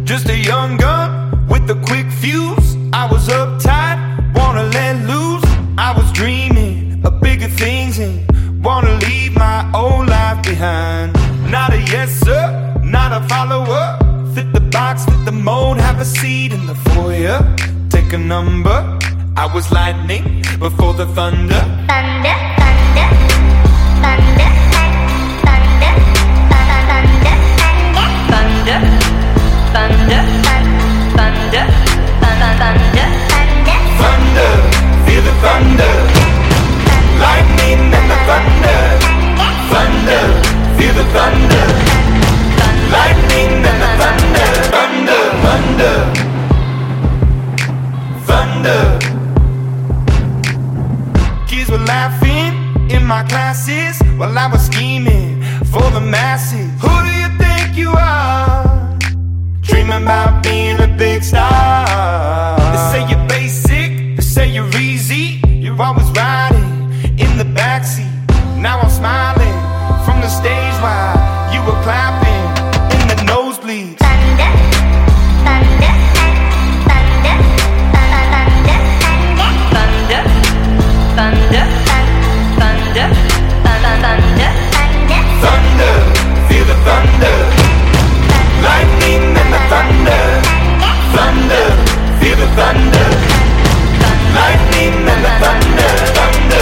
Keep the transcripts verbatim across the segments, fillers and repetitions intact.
Just a young gun with a quick fuse. I was uptight, wanna let loose. I was dreaming of bigger things and wanna leave my old life behind. Not a yes sir, not a follower. Fit the box, fit the mold, have a seat in the foyer. Take a number. I was lightning before the thunder. Thunder, thunder, thunder, thunder, thunder, thunder, thunder, thunder, thunder, thunder, feel the thunder, lightning and the thunder, thunder, feel the thunder, lightning and the thunder, thunder, thunder, thunder. Kids were laughing in my classes while I was scheming for the masses. Who do you think you are? Dreaming about being a big star. They say you're basic, they say you're easy. You're always riding in the backseat. Now I'm smiling from the stage while you were clapping in the nosebleeds. Thunder, thunder, thunder, thunder, thunder, thunder, thunder, thunder, thunder, feel the thunder, lightning and the thunder, thunder, feel the thunder, lightning and the thunder, thunder.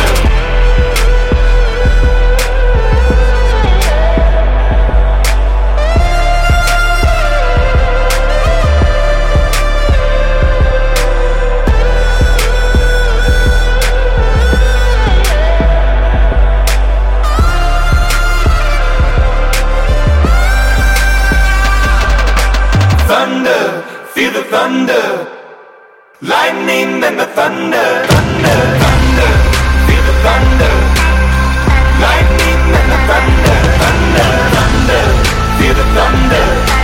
Thunder, feel the thunder, lightning and the thunder, thunder, thunder, feel the thunder, lightning and the thunder, thunder, thunder, feel the thunder.